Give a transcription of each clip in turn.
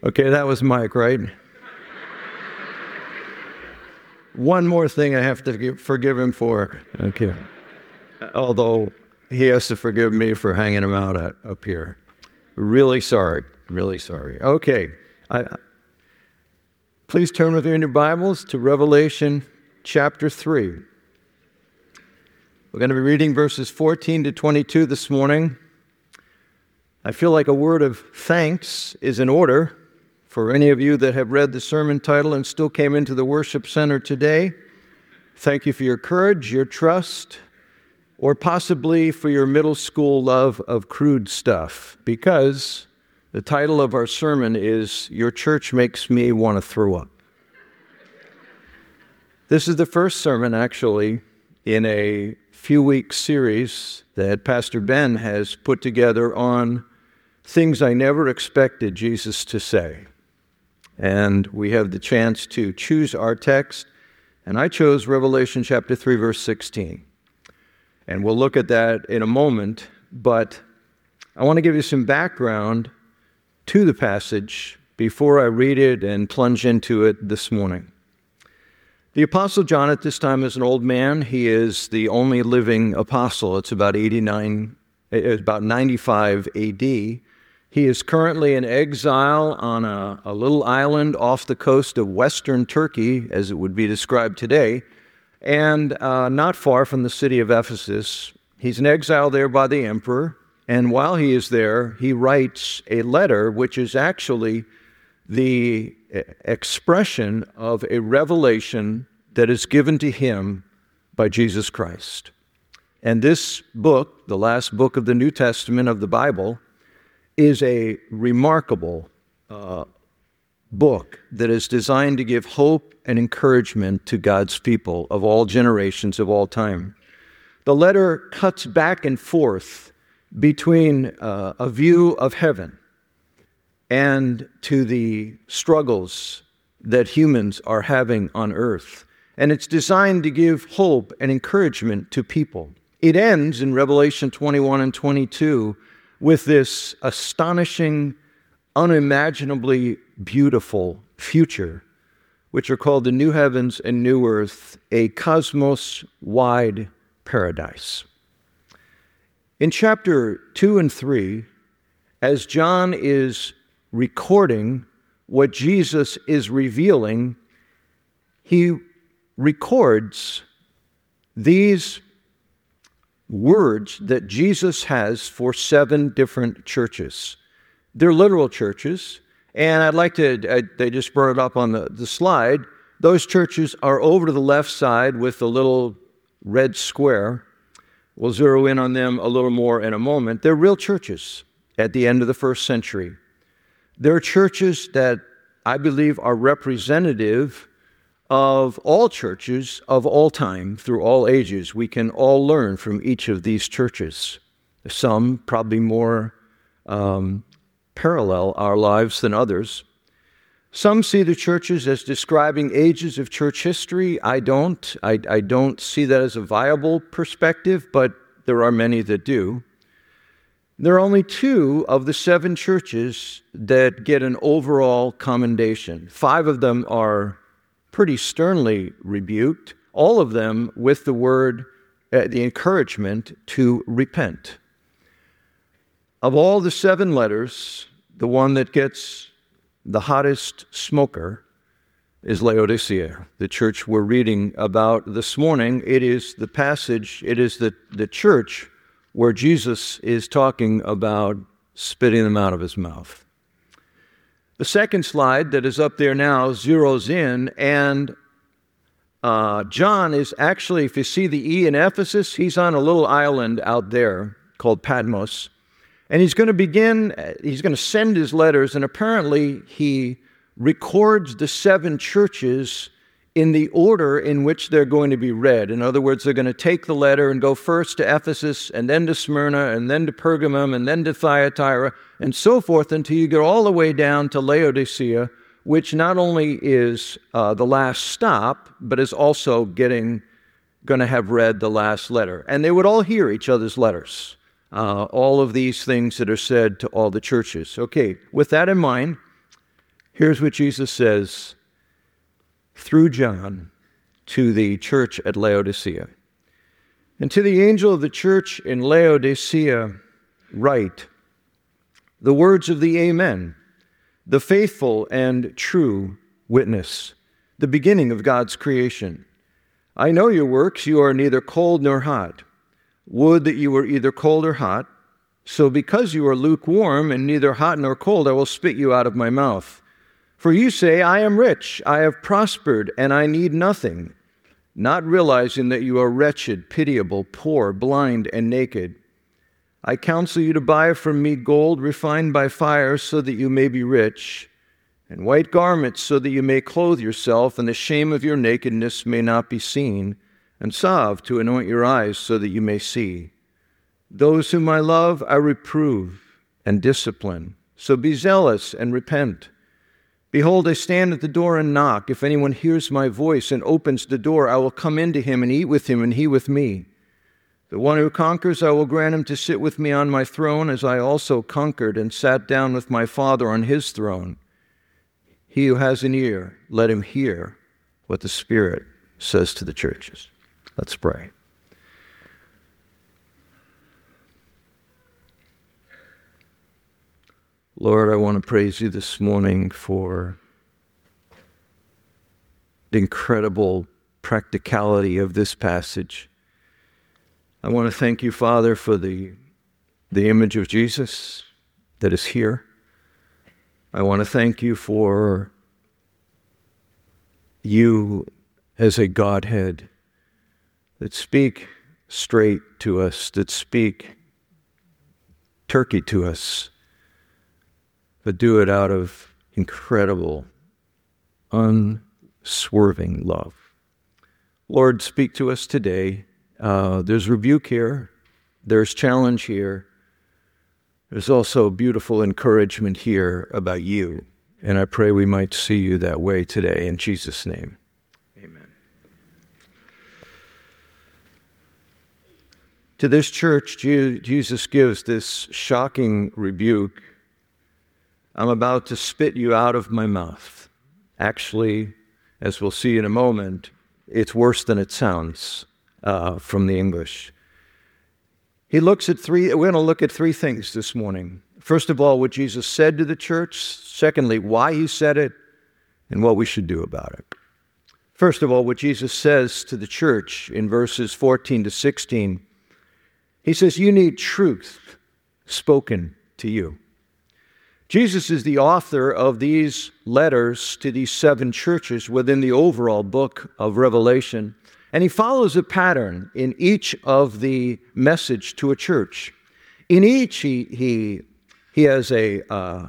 Okay, that was Mike, right? One more thing I have to forgive him for. Okay. Although he has to forgive me for hanging him out up here. Really sorry. Really sorry. Okay. Please turn with me in your Bibles to Revelation chapter 3. We're going to be reading verses 14 to 22 this morning. I feel like a word of thanks is in order for any of you that have read the sermon title and still came into the worship center today. Thank you for your courage, your trust, or possibly for your middle school love of crude stuff, because the title of our sermon is Your Church Makes Me Want to Throw Up. This is the first sermon, actually, in a few-week series that Pastor Ben has put together on things I never expected Jesus to say. And we have the chance to choose our text, and I chose Revelation chapter 3, verse 16. And we'll look at that in a moment, but I want to give you some background to the passage before I read it and plunge into it this morning. The Apostle John at this time is an old man. He is the only living apostle. It's about 95 AD. He is currently in exile on a little island off the coast of western Turkey, as it would be described today, and not far from the city of Ephesus. He's in exile there by the emperor, and while he is there, he writes a letter which is actually the expression of a revelation that is given to him by Jesus Christ. And this book, the last book of the New Testament of the Bible, is a remarkable book that is designed to give hope and encouragement to God's people of all generations, of all time. The letter cuts back and forth between a view of heaven and to the struggles that humans are having on earth. And it's designed to give hope and encouragement to people. It ends in Revelation 21 and 22 with this astonishing, unimaginably beautiful future, which are called the new heavens and new earth, a cosmos-wide paradise. In chapter 2 and 3, as John is recording what Jesus is revealing, he records these words that Jesus has for 7 different churches. They're literal churches, and I'd like to, they just brought it up on the slide. Those churches are over to the left side with the little red square. We'll zero in on them a little more in a moment. They're real churches at the end of the first century. They're churches that I believe are representative of all churches of all time through all ages. We can all learn from each of these churches. Some probably more parallel our lives than others. Some see the churches as describing ages of church history. I don't. I don't see that as a viable perspective, but there are many that do. There are only 2 of the 7 churches that get an overall commendation. 5 of them are pretty sternly rebuked, all of them with the word, the encouragement to repent. Of all the 7 letters, the one that gets the hottest smoker is Laodicea, the church we're reading about this morning. It is the passage, it is the church where Jesus is talking about spitting them out of his mouth. The second slide that is up there now zeroes in, and John is actually, if you see the E in Ephesus, he's on a little island out there called Patmos, and he's going to send his letters, and apparently he records the 7 churches in the order in which they're going to be read. In other words, they're going to take the letter and go first to Ephesus, and then to Smyrna, and then to Pergamum, and then to Thyatira, and so forth until you get all the way down to Laodicea, which not only is the last stop, but is also going to have read the last letter. And they would all hear each other's letters, all of these things that are said to all the churches. Okay, with that in mind, Here's what Jesus says through John to the church at Laodicea. And to the angel of the church in Laodicea write, the words of the Amen, the faithful and true witness, the beginning of God's creation. I know your works, you are neither cold nor hot. Would that you were either cold or hot. So because you are lukewarm and neither hot nor cold, I will spit you out of my mouth. For you say, I am rich, I have prospered, and I need nothing, not realizing that you are wretched, pitiable, poor, blind, and naked. I counsel you to buy from me gold refined by fire so that you may be rich, and white garments so that you may clothe yourself, and the shame of your nakedness may not be seen, and salve to anoint your eyes so that you may see. Those whom I love, I reprove and discipline. So be zealous and repent. Behold, I stand at the door and knock. If anyone hears my voice and opens the door, I will come into him and eat with him and he with me. The one who conquers, I will grant him to sit with me on my throne, as I also conquered and sat down with my Father on his throne. He who has an ear, let him hear what the Spirit says to the churches. Let's pray. Lord, I want to praise you this morning for the incredible practicality of this passage. I want to thank you, Father, for the image of Jesus that is here. I want to thank you for you as a Godhead that speak straight to us, that speak turkey to us, but do it out of incredible, unswerving love. Lord, speak to us today. There's rebuke here. There's challenge here. There's also beautiful encouragement here about you. And I pray we might see you that way today. In Jesus' name, amen. To this church, Jesus gives this shocking rebuke. I'm about to spit you out of my mouth. Actually, as we'll see in a moment, it's worse than it sounds from the English. We're going to look at three things this morning. First of all, what Jesus said to the church. Secondly, why he said it, and what we should do about it. First of all, what Jesus says to the church in verses 14 to 16. He says, you need truth spoken to you. Jesus is the author of these letters to these 7 churches within the overall book of Revelation. And he follows a pattern in each of the message to a church. In each, he has a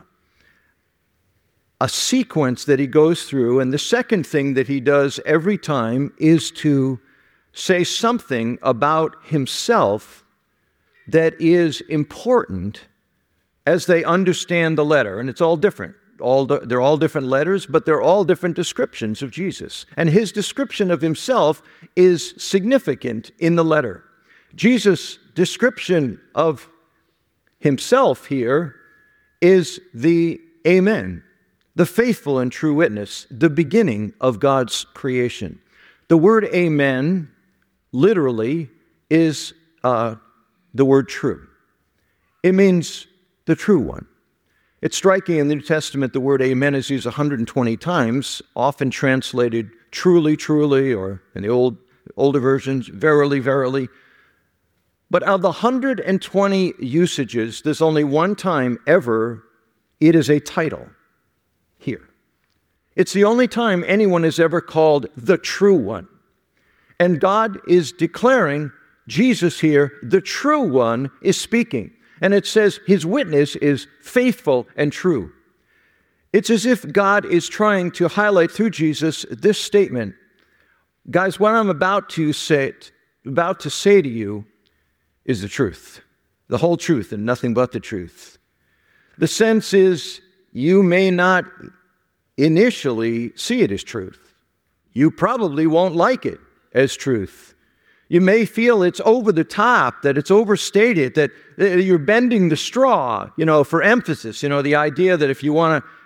sequence that he goes through. And the second thing that he does every time is to say something about himself that is important as they understand the letter. And it's all different. They're all different letters, but they're all different descriptions of Jesus. And his description of himself is significant in the letter. Jesus' description of himself here is the Amen, the faithful and true witness, the beginning of God's creation. The word Amen literally is the word true. It means the true one. It's striking in the New Testament the word amen is used 120 times, often translated truly, truly, or in the older versions, verily, verily. But of the 120 usages, there's only one time ever it is a title here. It's the only time anyone is ever called the true one. And God is declaring Jesus here, the true one, is speaking. And it says his witness is faithful and true. It's as if God is trying to highlight through Jesus this statement. Guys, what I'm about to say to you is the truth. The whole truth and nothing but the truth. The sense is you may not initially see it as truth. You probably won't like it as truth. You may feel it's over the top, that it's overstated, that you're bending the straw, for emphasis. The idea that if you want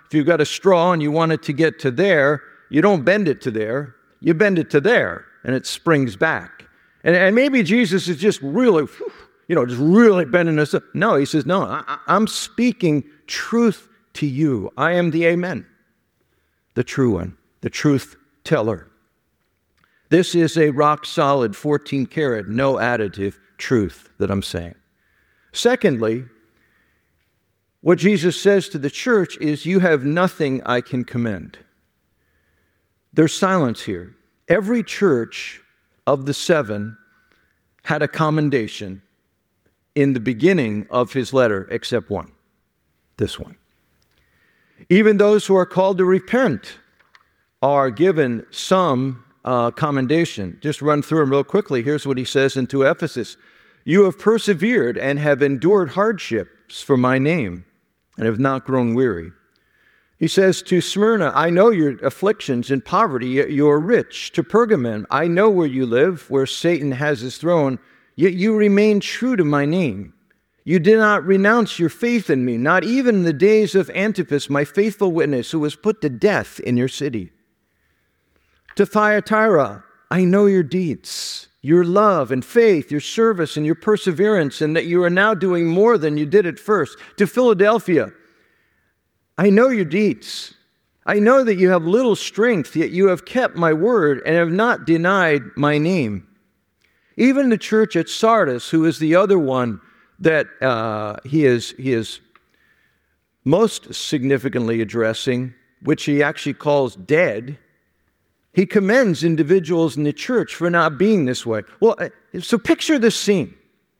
If you've got a straw and you want it to get to there, you don't bend it to there, you bend it to there, and it springs back. And maybe Jesus is just really, just really bending us up. No, he says, no, I'm speaking truth to you. I am the Amen, the true one, the truth teller. This is a rock-solid 14-karat, no additive truth that I'm saying. Secondly, what Jesus says to the church is, you have nothing I can commend. There's silence here. Every church of the 7 had a commendation in the beginning of his letter, except one, this one. Even those who are called to repent are given some commendation. Just run through them real quickly. Here's what he says to Ephesus. You have persevered and have endured hardships for my name and have not grown weary. He says to Smyrna, I know your afflictions and poverty, yet you are rich. To Pergamon, I know where you live, where Satan has his throne, yet you remain true to my name. You did not renounce your faith in me, not even in the days of Antipas, my faithful witness, who was put to death in your city. To Thyatira, I know your deeds, your love and faith, your service and your perseverance, and that you are now doing more than you did at first. To Philadelphia, I know your deeds. I know that you have little strength, yet you have kept my word and have not denied my name. Even the church at Sardis, who is the other one that he is most significantly addressing, which he actually calls dead, he commends individuals in the church for not being this way. Well, so picture this scene.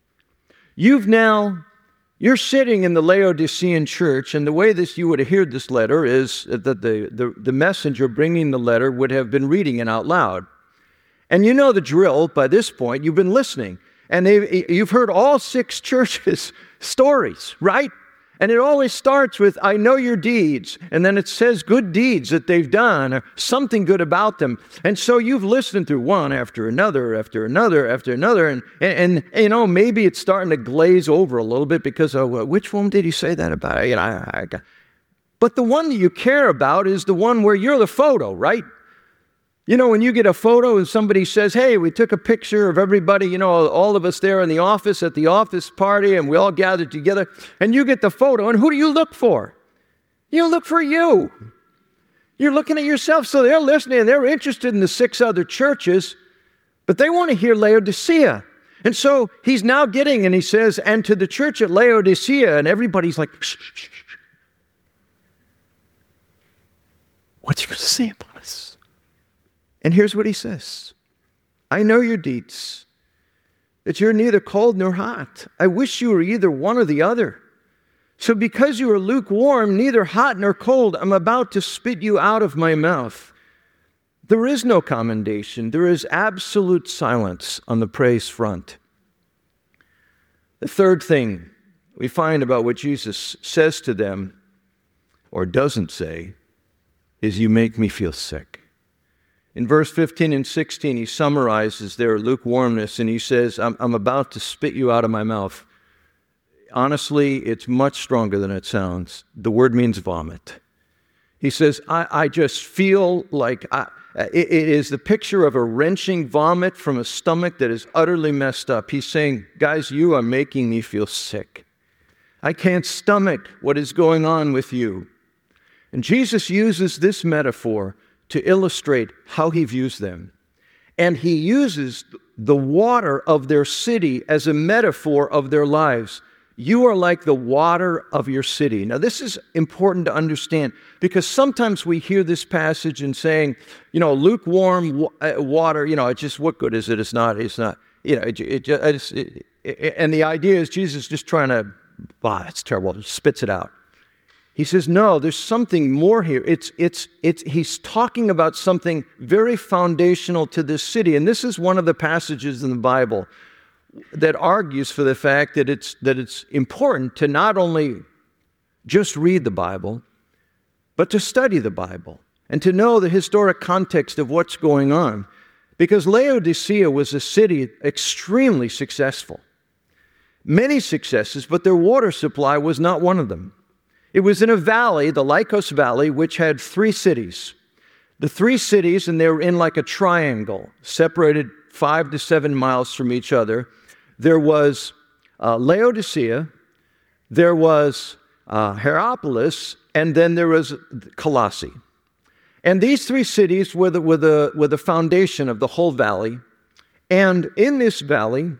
You're sitting in the Laodicean church, and the way you would have heard this letter is that the messenger bringing the letter would have been reading it out loud. And you know the drill by this point. You've been listening. And you've heard all 6 churches' stories, right? And it always starts with, I know your deeds. And then it says good deeds that they've done or something good about them. And so you've listened through one after another, after another, after another. And maybe it's starting to glaze over a little bit because, which one did he say that about? But the one that you care about is the one where you're the photo, right? When you get a photo and somebody says, hey, we took a picture of everybody, all of us there in the office at the office party, and we all gathered together, and you get the photo, and who do you look for? You look for you. You're looking at yourself. So they're listening, and they're interested in the 6 other churches, but they want to hear Laodicea. And so he's now getting, and he says, and to the church at Laodicea, and everybody's like, shh, shh, shh. What's he going to say about us? And here's what he says. I know your deeds, that you're neither cold nor hot. I wish you were either one or the other. So because you are lukewarm, neither hot nor cold, I'm about to spit you out of my mouth. There is no commendation. There is absolute silence on the praise front. The third thing we find about what Jesus says to them, or doesn't say, is you make me feel sick. In verse 15 and 16, he summarizes their lukewarmness, and he says, I'm about to spit you out of my mouth. Honestly, it's much stronger than it sounds. The word means vomit. He says, I just feel like it is the picture of a wrenching vomit from a stomach that is utterly messed up. He's saying, guys, you are making me feel sick. I can't stomach what is going on with you. And Jesus uses this metaphor to illustrate how he views them. And he uses the water of their city as a metaphor of their lives. You are like the water of your city. Now, this is important to understand because sometimes we hear this passage and saying, lukewarm water, it's just, what good is it? It's not. And the idea is Jesus just trying to, it's terrible, just spits it out. He says, no, there's something more here. He's talking about something very foundational to this city. And this is one of the passages in the Bible that argues for the fact that it's important to not only just read the Bible, but to study the Bible and to know the historic context of what's going on. Because Laodicea was a city extremely successful. Many successes, but their water supply was not one of them. It was in a valley, the Lycos Valley, which had 3 cities. The 3 cities, and they were in like a triangle, separated 5 to 7 miles from each other. There was Laodicea, there was Hierapolis, and then there was Colossae. And these 3 cities were the foundation of the whole valley. And in this valley,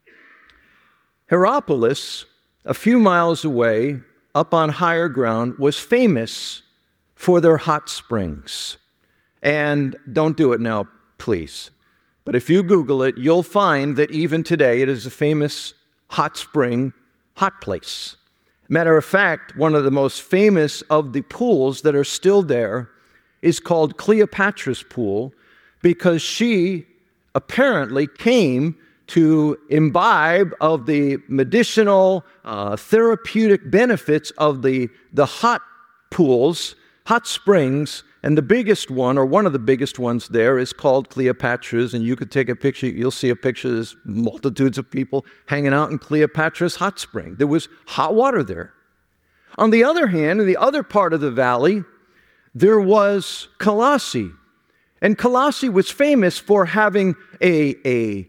Hierapolis, a few miles away, up on higher ground, was famous for their hot springs. And don't do it now, please. But if you Google it, you'll find that even today it is a famous hot spring, hot place. Matter of fact, one of the most famous of the pools that are still there is called Cleopatra's Pool, because she apparently came to imbibe of the medicinal, therapeutic benefits of the hot pools, hot springs, and the biggest one, or one of the biggest ones there, is called Cleopatra's, and you could take a picture, you'll see a picture, there's multitudes of people hanging out in Cleopatra's hot spring. There was hot water there. On the other hand, in the other part of the valley, there was Colossae. And Colossae was famous for having a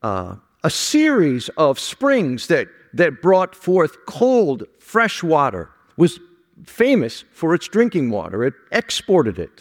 series of springs that brought forth cold, fresh water. It was famous for its drinking water. It exported it.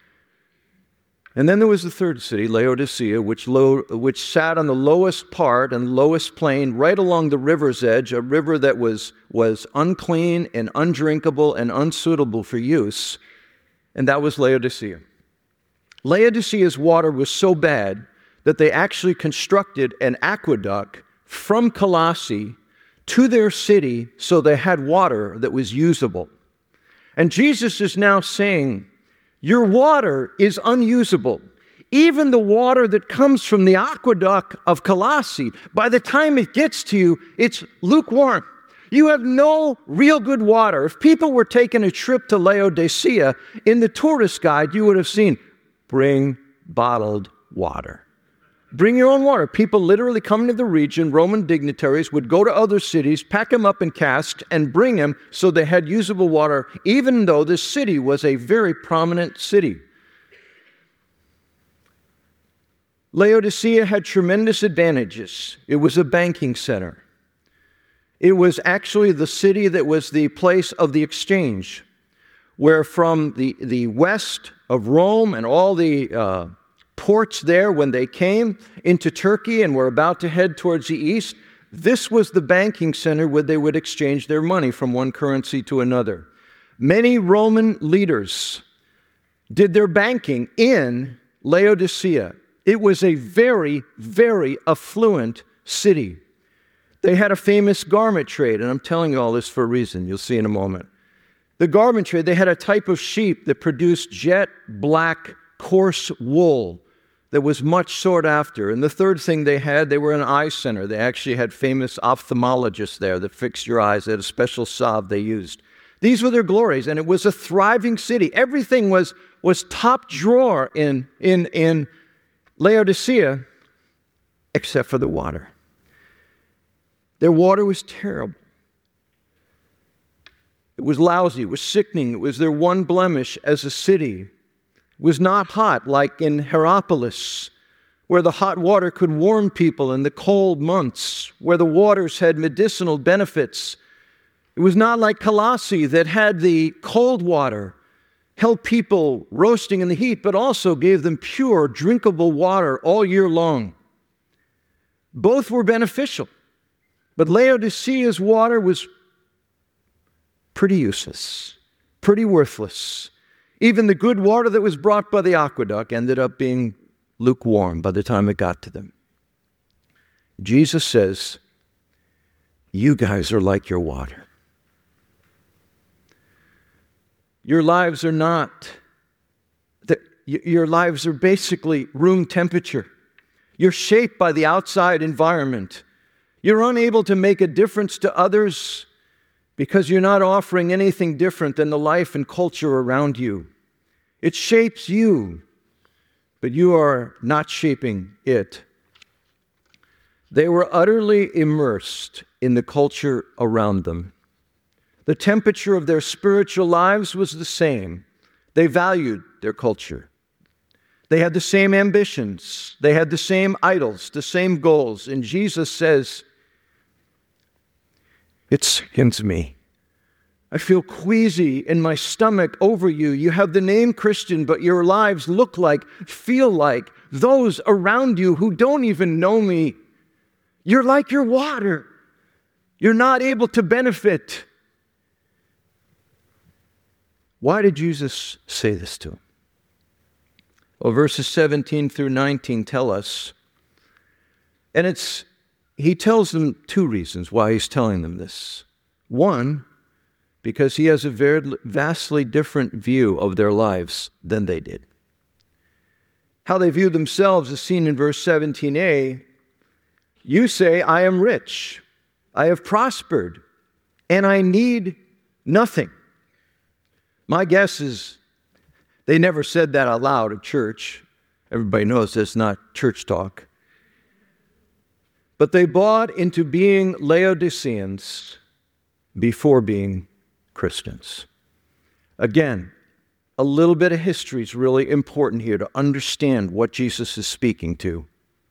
And then there was the third city, Laodicea, which sat on the lowest part and lowest plain right along the river's edge, a river that was unclean and undrinkable and unsuitable for use, and that was Laodicea. Laodicea's water was so bad that they actually constructed an aqueduct from Colossae to their city so they had water that was usable. And Jesus is now saying, your water is unusable. Even the water that comes from the aqueduct of Colossae, by the time it gets to you, it's lukewarm. You have no real good water. If people were taking a trip to Laodicea, in the tourist guide, you would have seen, bring bottled water. Bring your own water. People literally coming to the region, Roman dignitaries would go to other cities, pack them up in casks, and bring them so they had usable water, even though this city was a very prominent city. Laodicea had tremendous advantages. It was a banking center. It was actually the city that was the place of the exchange, where from the west of Rome and all the ports there, when they came into Turkey and were about to head towards the east, this was the banking center where they would exchange their money from one currency to another. Many Roman leaders did their banking in Laodicea. It was a very, very affluent city. They had a famous garment trade, and I'm telling you all this for a reason. You'll see in a moment. The garment trade, they had a type of sheep that produced jet black, coarse wool that was much sought after. And the third thing they were an eye center. They actually had famous ophthalmologists there that fixed your eyes. They had a special salve they used. These were their glories, and it was a thriving city. Everything was top drawer in Laodicea, except for the water. Their water was terrible. It was lousy, it was sickening. It was their one blemish as a city. It was not hot like in Hierapolis, where the hot water could warm people in the cold months, where the waters had medicinal benefits. It was not like Colossae that had the cold water, held people roasting in the heat, but also gave them pure, drinkable water all year long. Both were beneficial, but Laodicea's water was pretty useless, pretty worthless. Even the good water that was brought by the aqueduct ended up being lukewarm by the time it got to them. Jesus says, you guys are like your water. Your lives are not, your lives are basically room temperature. You're shaped by the outside environment. You're unable to make a difference to others because you're not offering anything different than the life and culture around you. It shapes you, but you are not shaping it. They were utterly immersed in the culture around them. The temperature of their spiritual lives was the same. They valued their culture. They had the same ambitions. They had the same idols, the same goals. And Jesus says, it sickens me. I feel queasy in my stomach over you. You have the name Christian, but your lives look like, feel like those around you who don't even know me. You're like your water. You're not able to benefit. Why did Jesus say this to him? Well, verses 17 through 19 tell us, and he tells them two reasons why he's telling them this. One, because he has a vastly different view of their lives than they did. How they view themselves is seen in verse 17a. You say, I am rich, I have prospered, and I need nothing. My guess is they never said that out loud at church. Everybody knows that's not church talk. But they bought into being Laodiceans before being Christians. Again, a little bit of history is really important here to understand what Jesus is speaking to.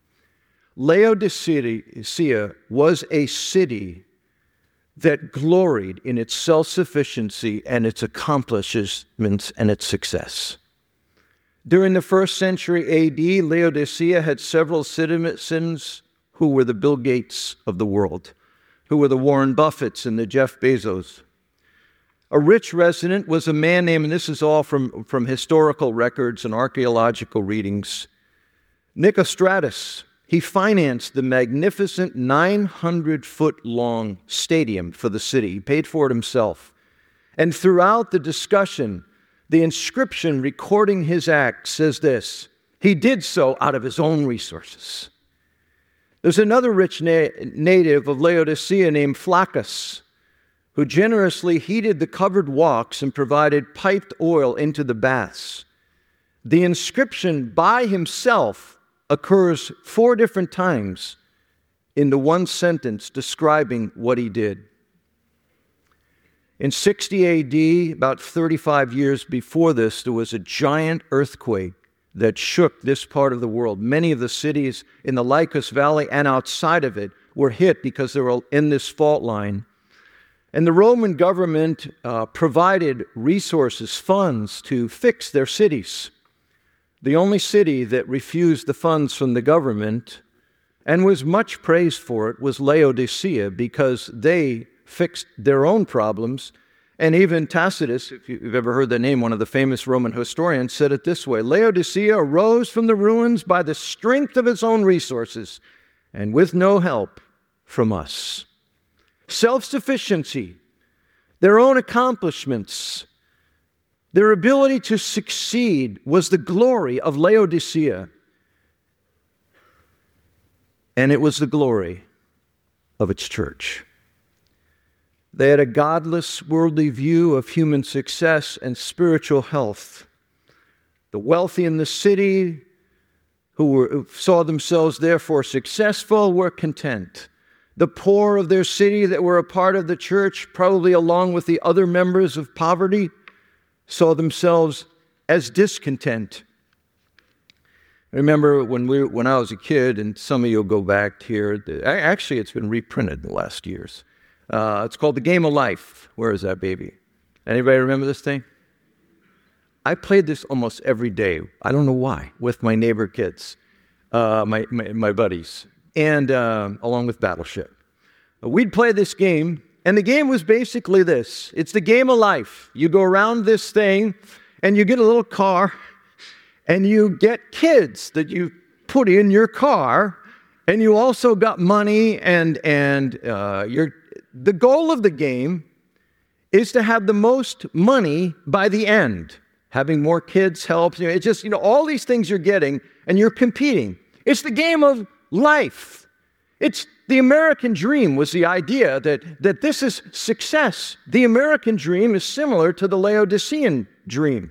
Laodicea was a city that gloried in its self-sufficiency and its accomplishments and its success. During the first century A.D., Laodicea had several citizens who were the Bill Gates of the world, who were the Warren Buffetts and the Jeff Bezos. A rich resident was a man named, and this is all from historical records and archaeological readings, Nicostratus. He financed the magnificent 900-foot-long stadium for the city. He paid for it himself. And throughout the discussion, the inscription recording his act says this: he did so out of his own resources. There's another rich native of Laodicea named Flaccus, who generously heated the covered walks and provided piped oil into the baths. The inscription by himself occurs 4 different times in the one sentence describing what he did. In 60 A.D., about 35 years before this, there was a giant earthquake that shook this part of the world. Many of the cities in the Lycus Valley and outside of it were hit because they were in this fault line. And the Roman government provided resources, funds to fix their cities. The only city that refused the funds from the government and was much praised for it was Laodicea, because they fixed their own problems. And even Tacitus, if you've ever heard the name, one of the famous Roman historians, said it this way: Laodicea arose from the ruins by the strength of its own resources and with no help from us. Self-sufficiency, their own accomplishments, their ability to succeed was the glory of Laodicea. And it was the glory of its church. They had a godless, worldly view of human success and spiritual health. The wealthy in the city, who saw themselves therefore successful, were content. The poor of their city that were a part of the church, probably along with the other members of poverty, saw themselves as discontent. I remember when I was a kid, and some of you will go back here. Actually, it's been reprinted in the last years. It's called The Game of Life. Where is that baby? Anybody remember this thing? I played this almost every day. I don't know why, with my neighbor kids, my buddies, and along with Battleship. We'd play this game, and the game was basically this. It's the game of life. You go around this thing, and you get a little car, and you get kids that you put in your car, and you also got money, and the goal of the game is to have the most money by the end. Having more kids helps. It's just, all these things you're getting, and you're competing. It's the game of life. It's the American dream was the idea that this is success. The American dream is similar to the Laodicean dream.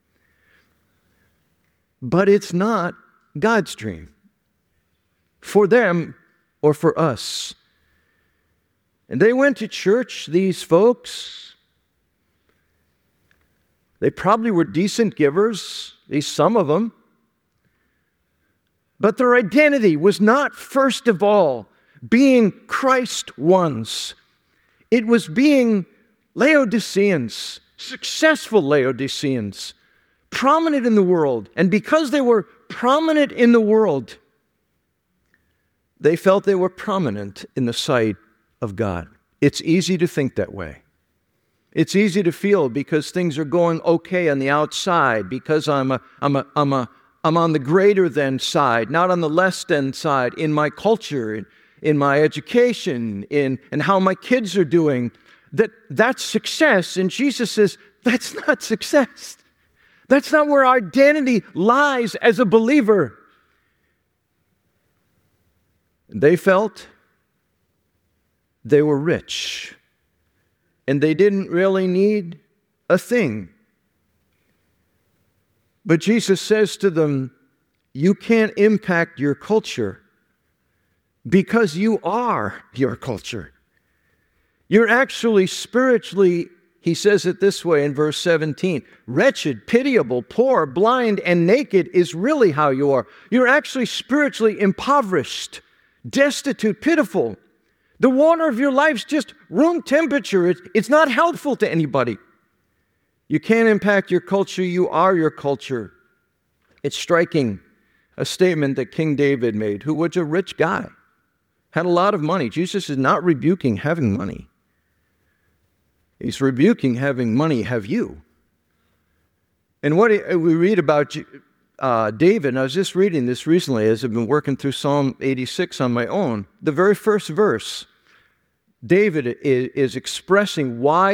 But it's not God's dream for them or for us. And they went to church, these folks. They probably were decent givers, at least some of them. But their identity was not, first of all, being Christ ones. It was being Laodiceans, successful Laodiceans, prominent in the world. And because they were prominent in the world, they felt they were prominent in the sight of God. It's easy to think that way. It's easy to feel because things are going okay on the outside, because I'm on the greater than side, not on the less than side, in my culture, in my education, in how my kids are doing. That's success. And Jesus says, that's not success. That's not where our identity lies as a believer. They felt they were rich, and they didn't really need a thing. But Jesus says to them, you can't impact your culture because you are your culture. You're actually spiritually, he says it this way in verse 17, wretched, pitiable, poor, blind, and naked is really how you are. You're actually spiritually impoverished, destitute, pitiful. The water of your life's just room temperature. It's not helpful to anybody. You can't impact your culture. You are your culture. It's striking, a statement that King David made, who was a rich guy, had a lot of money. Jesus is not rebuking having money. He's rebuking having money have you. And what we read about David, and I was just reading this recently as I've been working through Psalm 86 on my own, the very first verse, David is expressing why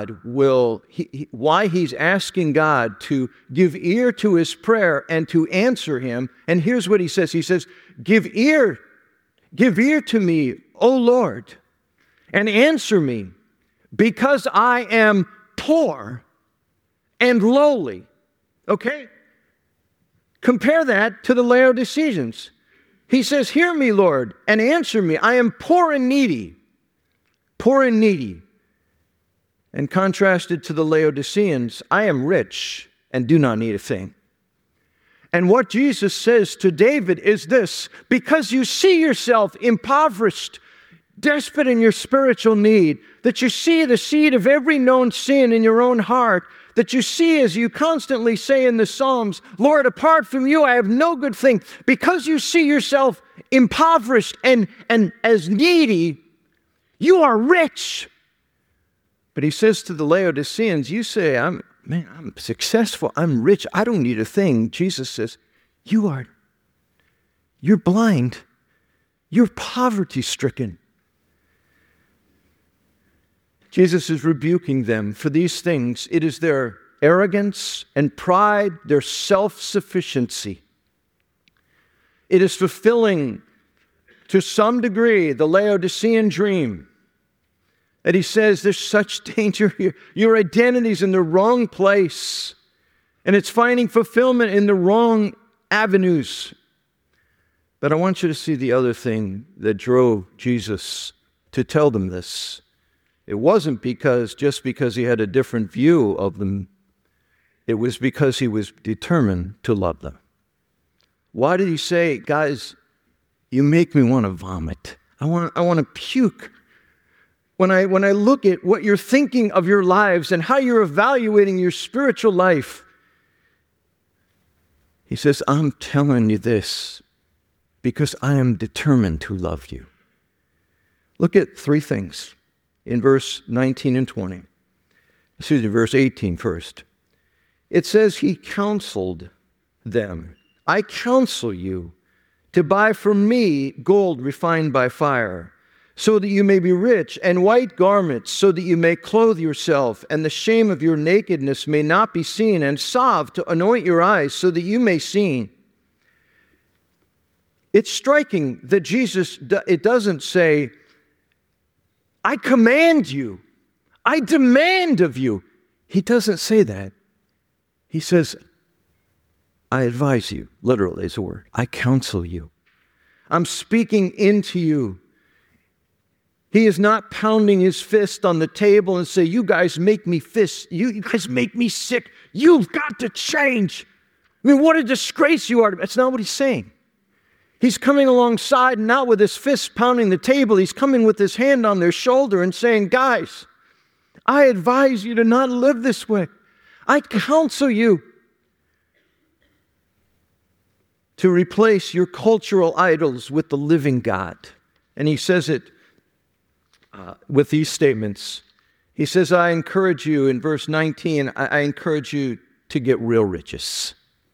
why he's asking God to give ear to his prayer and to answer him. And here's what he says. He says, give ear to me, O Lord, and answer me, because I am poor and lowly. Okay? Compare that to the Laodiceans. He says, hear me, Lord, and answer me. I am poor and needy. Poor and needy. And contrasted to the Laodiceans, I am rich and do not need a thing. And what Jesus says to David is this: because you see yourself impoverished, desperate in your spiritual need, that you see the seed of every known sin in your own heart, that you see, as you constantly say in the Psalms, Lord, apart from you, I have no good thing. Because you see yourself impoverished and as needy, you are rich. But he says to the Laodiceans, you say, I'm successful, I'm rich, I don't need a thing. Jesus says, you're blind, you're poverty-stricken. Jesus is rebuking them for these things. It is their arrogance and pride, their self-sufficiency. It is fulfilling, to some degree, the Laodicean dream. That he says there's such danger here. Your identity's in the wrong place. And it's finding fulfillment in the wrong avenues. But I want you to see the other thing that drove Jesus to tell them this. It wasn't just because he had a different view of them. It was because he was determined to love them. Why did he say, guys, you make me want to vomit. I want to puke. When I look at what you're thinking of your lives and how you're evaluating your spiritual life, he says, I'm telling you this because I am determined to love you. Look at three things in verse 19 and 20. Excuse me, verse 18 first. It says he counseled them. I counsel you to buy from me gold refined by fire, so that you may be rich, and white garments, so that you may clothe yourself, and the shame of your nakedness may not be seen, and salve to anoint your eyes, so that you may see. It's striking that Jesus, it doesn't say, I command you, I demand of you. He doesn't say that. He says, I advise you, literally is a word. I counsel you. I'm speaking into you. He is not pounding his fist on the table and say, you guys make me you guys make me sick. You've got to change. I mean, what a disgrace you are. That's not what he's saying. He's coming alongside, and not with his fist pounding the table. He's coming with his hand on their shoulder and saying, guys, I advise you to not live this way. I counsel you to replace your cultural idols with the living God. And he says it with these statements. He says, I encourage you, in verse 19, I encourage you to get real riches.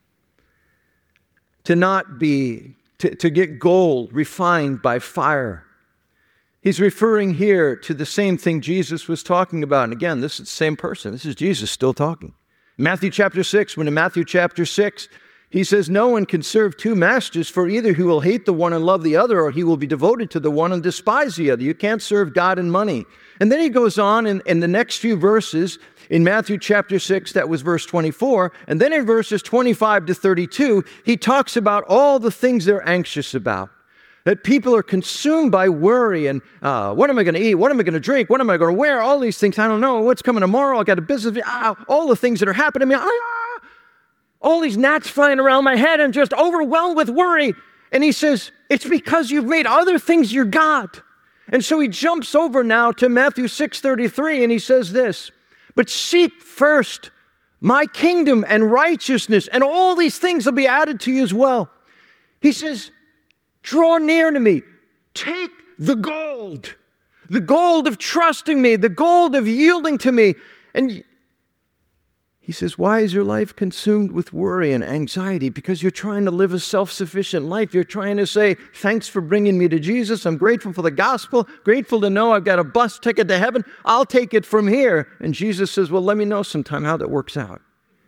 To get gold refined by fire. He's referring here to the same thing Jesus was talking about. And again, this is the same person. This is Jesus still talking. Matthew chapter 6, when in Matthew chapter 6, he says, no one can serve two masters, for either he will hate the one and love the other, or he will be devoted to the one and despise the other. You can't serve God and money. And then he goes on in the next few verses, in Matthew chapter 6, that was verse 24, and then in verses 25 to 32, he talks about all the things they're anxious about. That people are consumed by worry and what am I going to eat? What am I going to drink? What am I going to wear? All these things. I don't know. What's coming tomorrow? I got a business. All the things that are happening to me. All these gnats flying around my head and just overwhelmed with worry. And he says, it's because you've made other things your God. And so he jumps over now to Matthew 6:33 and he says this, but seek first my kingdom and righteousness, and all these things will be added to you as well. He says, draw near to me. Take the gold of trusting me, the gold of yielding to me. And he says, why is your life consumed with worry and anxiety? Because you're trying to live a self-sufficient life. You're trying to say, thanks for bringing me to Jesus. I'm grateful for the gospel, grateful to know I've got a bus ticket to heaven. I'll take it from here. And Jesus says, well, let me know sometime how that works out.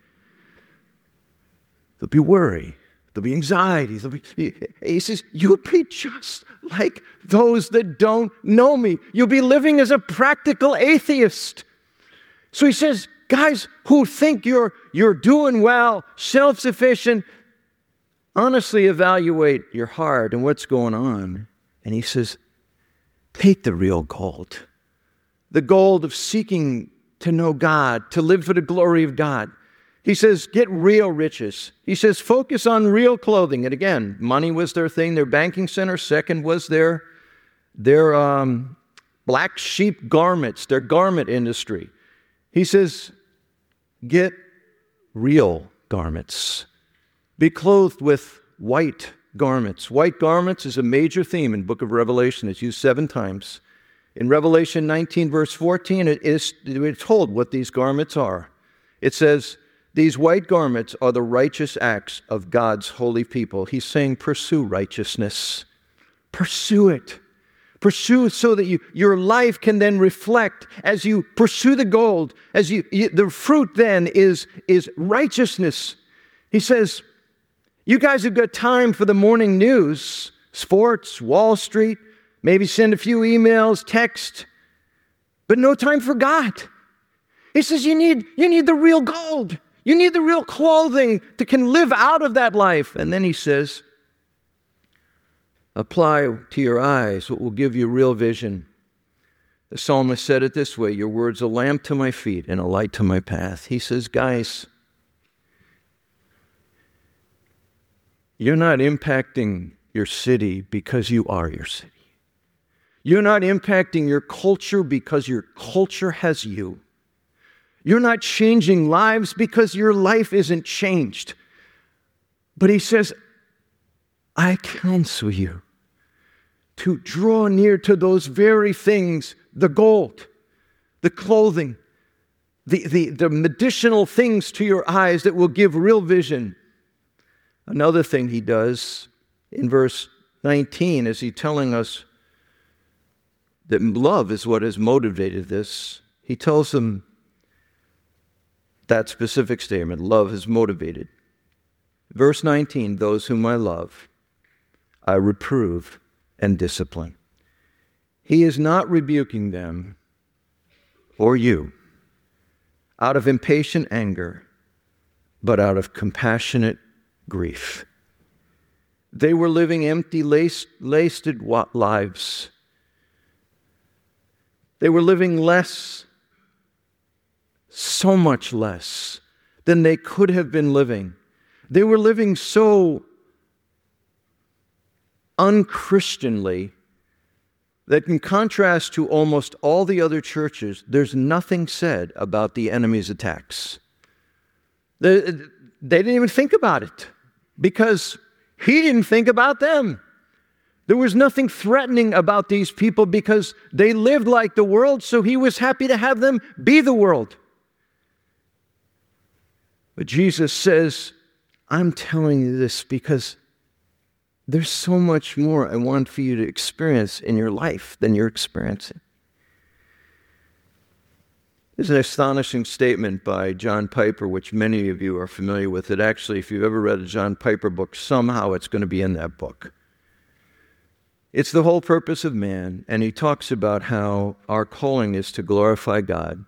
There'll be worry. There'll be anxiety. He says, you'll be just like those that don't know me. You'll be living as a practical atheist. So he says, guys who think you're doing well, self-sufficient, honestly evaluate your heart and what's going on. And he says, take the real gold. The gold of seeking to know God, to live for the glory of God. He says, get real riches. He says, focus on real clothing. And again, money was their thing, their banking center. Second was their black sheep garments, their garment industry. He says, get real garments. Be clothed with white garments. White garments is a major theme in the book of Revelation. It's used 7 times. In Revelation 19, verse 14, we're told what these garments are. It says, these white garments are the righteous acts of God's holy people. He's saying, pursue righteousness. Pursue it. Pursue so that your life can then reflect as you pursue the gold, the fruit then is righteousness. He says, you guys have got time for the morning news, sports, Wall Street, maybe send a few emails, text, but no time for God. He says you need the real gold. You need the real clothing that can live out of that life. And then he says, apply to your eyes what will give you real vision. The psalmist said it this way, your words a lamp to my feet and a light to my path. He says, guys, you're not impacting your city because you are your city. You're not impacting your culture because your culture has you. You're not changing lives because your life isn't changed. But he says, I counsel you to draw near to those very things, the gold, the clothing, the medicinal things to your eyes that will give real vision. Another thing he does in verse 19 is he telling us that love is what has motivated this. He tells them that specific statement, love is motivated. Verse 19, those whom I love, I reprove and discipline. He is not rebuking them or you out of impatient anger, but out of compassionate grief. They were living empty, wasted lives. They were living less, so much less than they could have been living. They were living so unchristianly that in contrast to almost all the other churches, there's nothing said about the enemy's attacks. They didn't even think about it because he didn't think about them. There was nothing threatening about these people because they lived like the world, so he was happy to have them be the world. But Jesus says, I'm telling you this because there's so much more I want for you to experience in your life than you're experiencing. There's an astonishing statement by John Piper, which many of you are familiar with. It actually, if you've ever read a John Piper book, somehow it's going to be in that book. It's the whole purpose of man, and he talks about how our calling is to glorify God.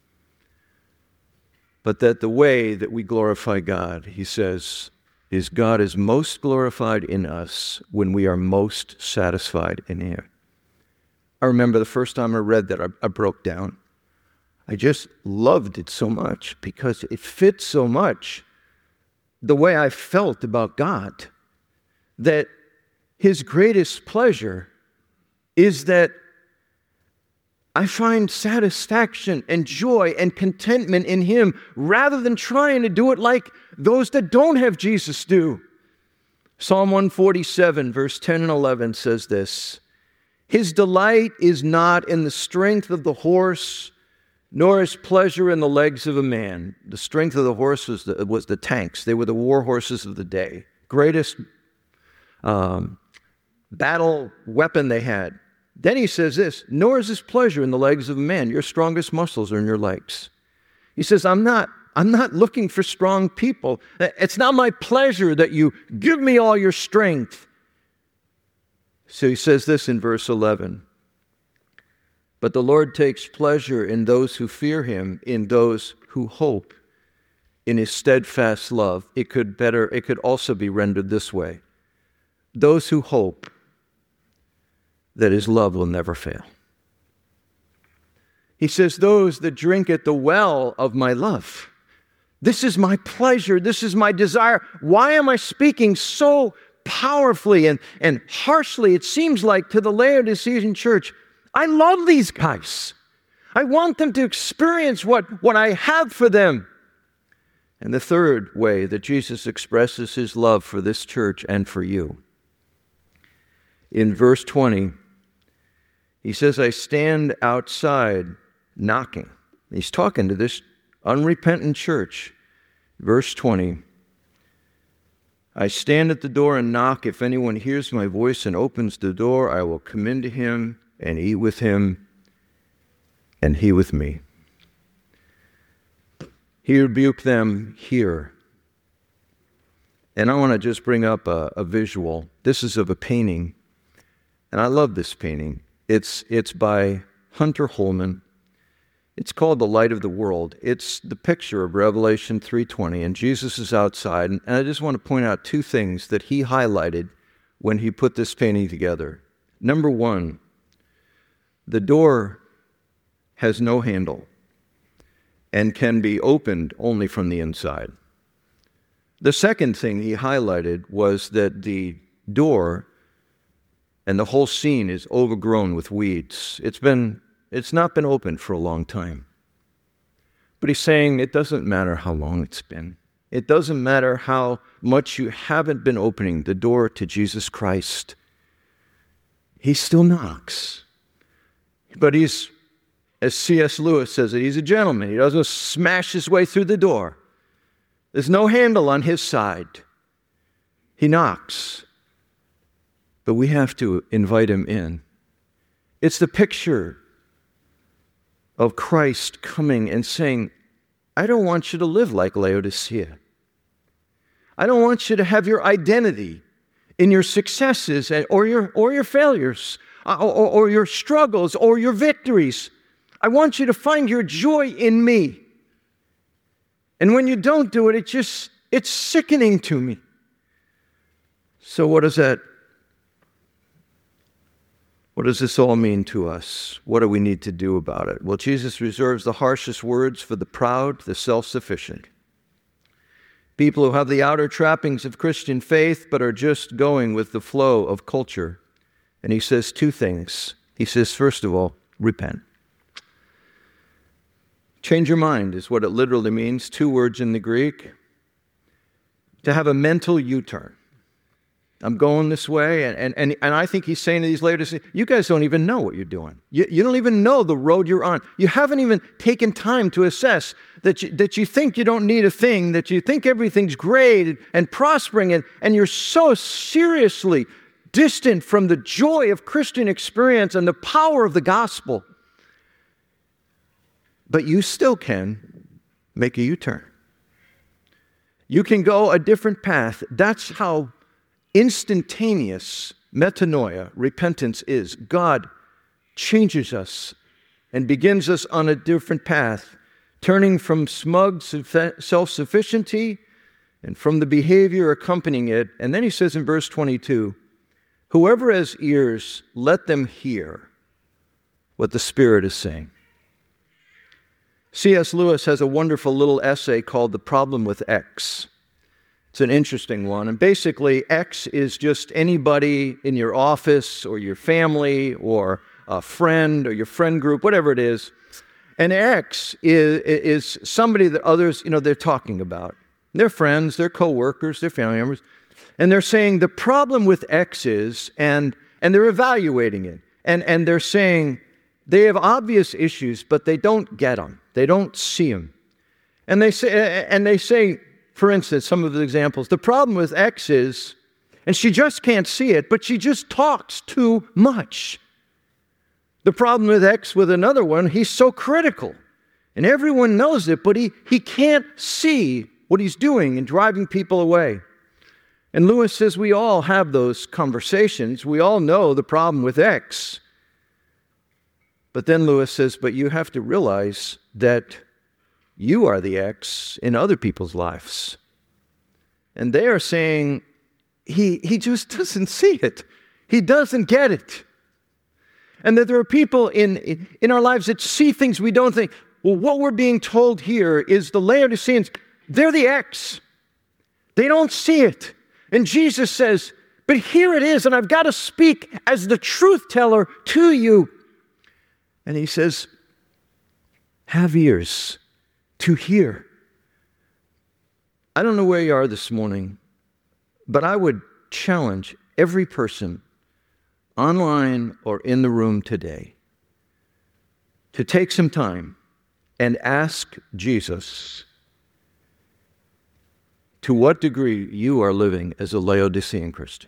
But that the way that we glorify God, he says, is God is most glorified in us when we are most satisfied in him. I remember the first time I read that, I broke down. I just loved it so much because it fits so much the way I felt about God, that his greatest pleasure is that I find satisfaction and joy and contentment in him rather than trying to do it like those that don't have Jesus do. Psalm 147, verse 10 and 11 says this, his delight is not in the strength of the horse, nor his pleasure in the legs of a man. The strength of the horse was the tanks. They were the war horses of the day. Greatest battle weapon they had. Then he says this, nor is his pleasure in the legs of a man. Your strongest muscles are in your legs. He says, I'm not looking for strong people. It's not my pleasure that you give me all your strength. So he says this in verse 11. But the Lord takes pleasure in those who fear him, in those who hope in his steadfast love. It could also be rendered this way. Those who hope that his love will never fail. He says, those that drink at the well of my love. This is my pleasure. This is my desire. Why am I speaking so powerfully and harshly, it seems like, to the Laodicean church? I love these guys. I want them to experience what I have for them. And the third way that Jesus expresses his love for this church and for you. In verse 20, he says, I stand outside knocking. He's talking to this unrepentant church. Verse 20, I stand at the door and knock. If anyone hears my voice and opens the door, I will come into him and eat with him and he with me. He rebuked them here. And I want to just bring up a visual. This is of a painting. And I love this painting. It's by Hunter Holman. It's called The Light of the World. It's the picture of Revelation 3:20, and Jesus is outside. And I just want to point out two things that he highlighted when he put this painting together. Number one, the door has no handle and can be opened only from the inside. The second thing he highlighted was that the door and the whole scene is overgrown with weeds. It's not been open for a long time. But he's saying it doesn't matter how long it's been. It doesn't matter how much you haven't been opening the door to Jesus Christ. He still knocks. But he's, as C.S. Lewis says, he's a gentleman. He doesn't smash his way through the door. There's no handle on his side. He knocks. But we have to invite him in. It's the picture of Christ coming and saying, I don't want you to live like Laodicea. I don't want you to have your identity in your successes or your failures or your struggles or your victories. I want you to find your joy in me. And when you don't do it, it's sickening to me. So what does that What does this all mean to us? What do we need to do about it? Well, Jesus reserves the harshest words for the proud, the self-sufficient. People who have the outer trappings of Christian faith but are just going with the flow of culture. And he says two things. He says, first of all, repent. Change your mind is what it literally means. Two words in the Greek. To have a mental U-turn. I'm going this way, and I think he's saying to these leaders, you guys don't even know what you're doing. You don't even know the road you're on. You haven't even taken time to assess that you think you don't need a thing, that you think everything's great and prospering, and you're so seriously distant from the joy of Christian experience and the power of the gospel. But you still can make a U-turn. You can go a different path. That's how instantaneous metanoia, repentance is. God changes us and begins us on a different path, turning from smug self-sufficiency and from the behavior accompanying it. And then he says in verse 22, whoever has ears, let them hear what the Spirit is saying. C.S. Lewis has a wonderful little essay called The Problem with X. It's an interesting one. And basically, X is just anybody in your office or your family or a friend or your friend group, whatever it is. And X is somebody that others, they're talking about. They're friends, they're co-workers, they're family members. And they're saying the problem with X is, and they're evaluating it. And they're saying they have obvious issues, but they don't get them. They don't see them. And they say, for instance, some of the examples, the problem with X is, and she just can't see it, but she just talks too much. The problem with X with another one, he's so critical. And everyone knows it, but he can't see what he's doing and driving people away. And Lewis says we all have those conversations. We all know the problem with X. But then Lewis says, but you have to realize that you are the X in other people's lives. And they are saying, he just doesn't see it. He doesn't get it. And that there are people in our lives that see things we don't think. Well, what we're being told here is the Laodiceans, they're the X. They don't see it. And Jesus says, but here it is, and I've got to speak as the truth teller to you. And he says, have ears to hear. I don't know where you are this morning, but I would challenge every person online or in the room today to take some time and ask Jesus to what degree you are living as a Laodicean Christian.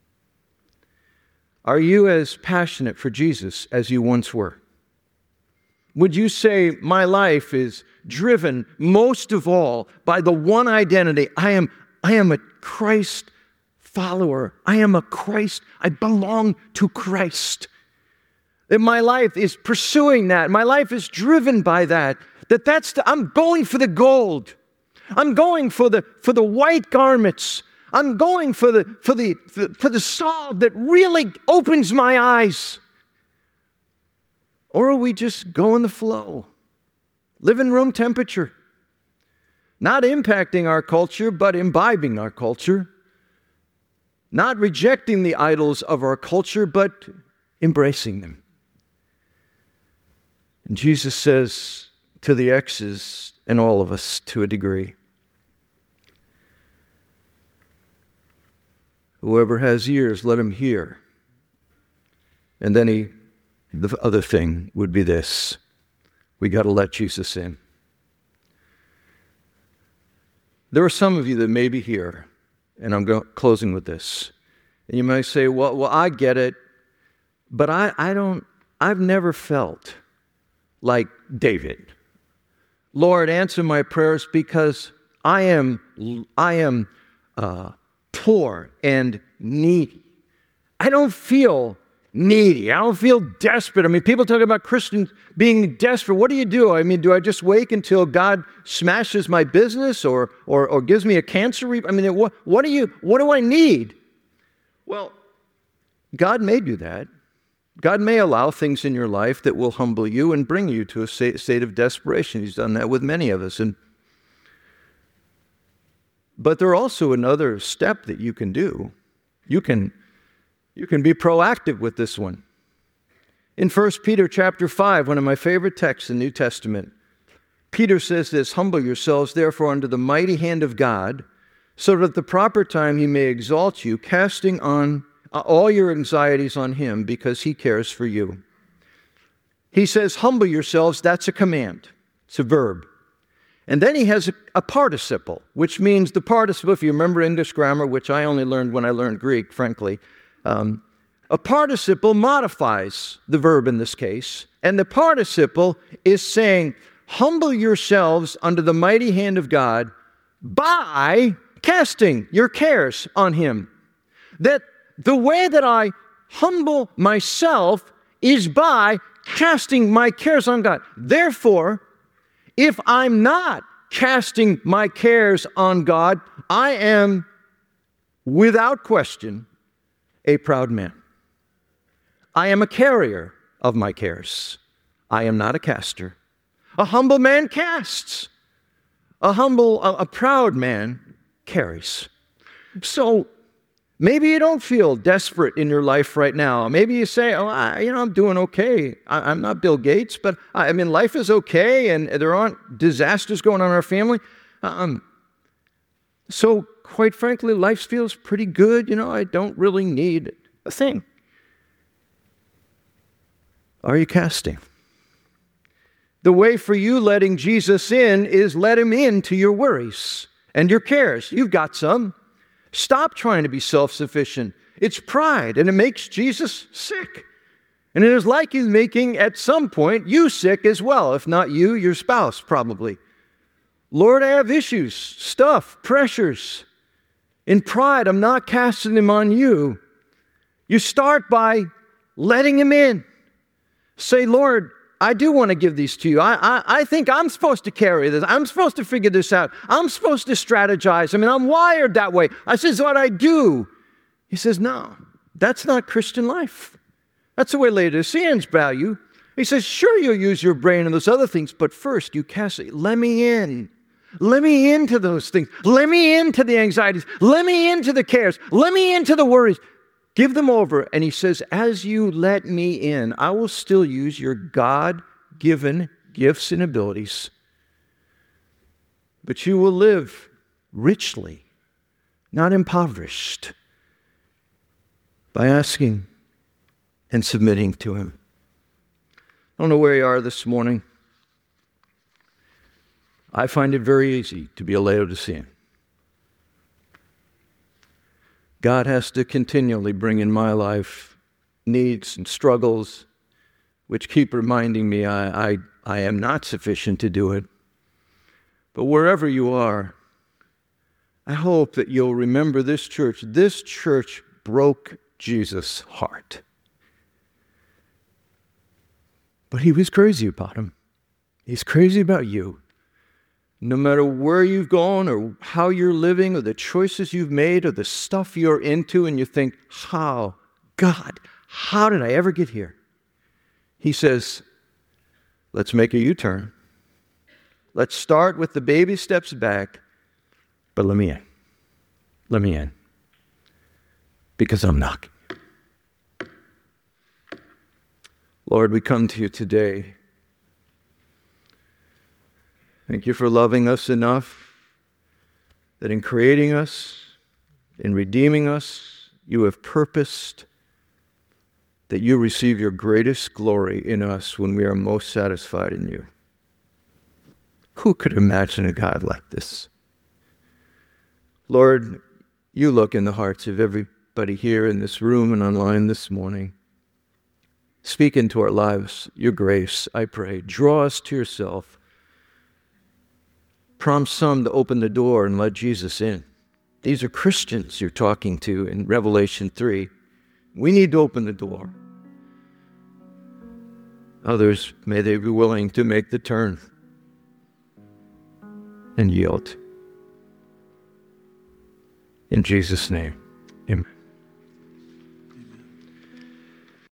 Are you as passionate for Jesus as you once were? Would you say, my life is driven most of all by the one identity, I am a Christ follower. I belong to Christ. That my life is pursuing that. My life is driven by that. I'm going for the gold. I'm going for the white garments. I'm going for the solve that really opens my eyes. Or are we just going the flow? Living room temperature. Not impacting our culture, but imbibing our culture. Not rejecting the idols of our culture, but embracing them. And Jesus says to the X's and all of us to a degree, whoever has ears, let him hear. And then the other thing would be this. We got to let Jesus in. There are some of you that may be here, and I'm closing with this. And you might say, well, I get it, but I've never felt like David. Lord, answer my prayers because I am poor and needy. I don't feel needy. I don't feel desperate. I mean, people talk about Christians being desperate. What do you do? I mean, do I just wait until God smashes my business or gives me a cancer? I mean, what do I need? Well, God made you that. God may allow things in your life that will humble you and bring you to a state of desperation. He's done that with many of us. But there's also another step that you can do. You can be proactive with this one. In 1 Peter chapter 5, one of my favorite texts in the New Testament, Peter says this, "Humble yourselves, therefore, under the mighty hand of God, so that at the proper time he may exalt you, casting on all your anxieties on him, because he cares for you." He says, humble yourselves, that's a command. It's a verb. And then he has a participle, which means the participle, if you remember English grammar, which I only learned when I learned Greek, frankly, a participle modifies the verb in this case, and the participle is saying, humble yourselves under the mighty hand of God by casting your cares on him. That the way that I humble myself is by casting my cares on God. Therefore, if I'm not casting my cares on God, I am, without question, a proud man. I am a carrier of my cares. I am not a caster. A humble man casts. A proud man carries. So maybe you don't feel desperate in your life right now. Maybe you say, I'm doing okay. I'm not Bill Gates, but life is okay, and there aren't disasters going on in our family. So quite frankly, life feels pretty good. I don't really need a thing. Are you casting? The way for you letting Jesus in is let him into your worries and your cares. You've got some. Stop trying to be self-sufficient. It's pride, and it makes Jesus sick. And it is like he's making, at some point, you sick as well. If not you, your spouse, probably. Lord, I have issues, stuff, pressures. In pride, I'm not casting them on you. You start by letting him in. Say, Lord, I do want to give these to you. I think I'm supposed to carry this. I'm supposed to figure this out. I'm supposed to strategize. I'm wired that way. I says, what I do. He says, no, that's not Christian life. That's the way Laodiceans value. He says, sure, you'll use your brain and those other things, but first you cast it. Let me in. Let me into those things. Let me into the anxieties. Let me into the cares. Let me into the worries. Give them over. And he says, as you let me in, I will still use your God-given gifts and abilities. But you will live richly, not impoverished, by asking and submitting to him. I don't know where you are this morning. I find it very easy to be a Laodicean. God has to continually bring in my life needs and struggles which keep reminding me I am not sufficient to do it. But wherever you are, I hope that you'll remember this church. This church broke Jesus' heart. But he was crazy about him. He's crazy about you. No matter where you've gone or how you're living or the choices you've made or the stuff you're into and you think, how did I ever get here? He says, let's make a U-turn. Let's start with the baby steps back, but let me in. Let me in. Because I'm knocking. Lord, we come to you today. Thank you for loving us enough that in creating us, in redeeming us, you have purposed that you receive your greatest glory in us when we are most satisfied in you. Who could imagine a God like this? Lord, you look in the hearts of everybody here in this room and online this morning. Speak into our lives your grace, I pray. Draw us to yourself. Prompt some to open the door and let Jesus in. These are Christians you're talking to in Revelation 3. We need to open the door. Others, may they be willing to make the turn and yield. In Jesus' name.